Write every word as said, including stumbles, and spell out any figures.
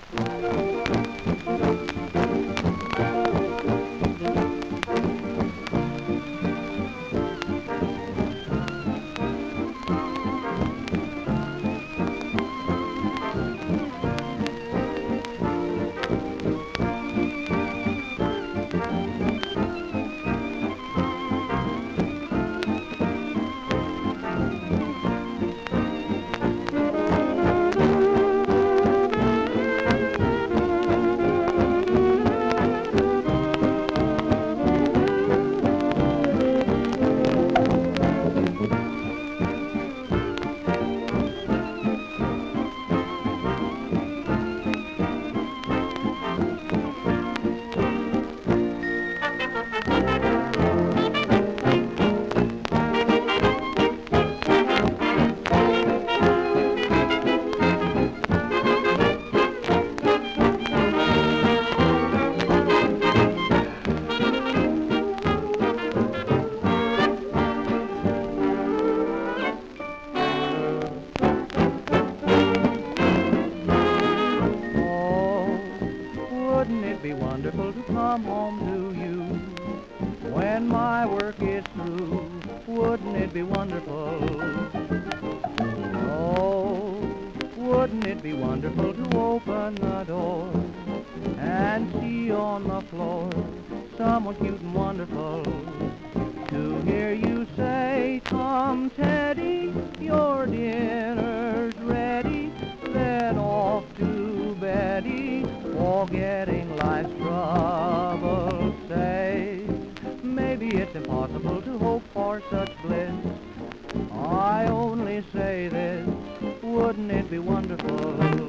Wouldn't it be wonderful to come home to you when my work is through? Wouldn't it be wonderful? Oh, wouldn't it be wonderful to open the door and see on the floor someone cute and wonderful? To hear you say, "Come, Teddy, your dinner's ready," then off to Betty, forgetting life's trouble. Say, maybe it's impossible to hope for such bliss. I only say this, wouldn't it be wonderful?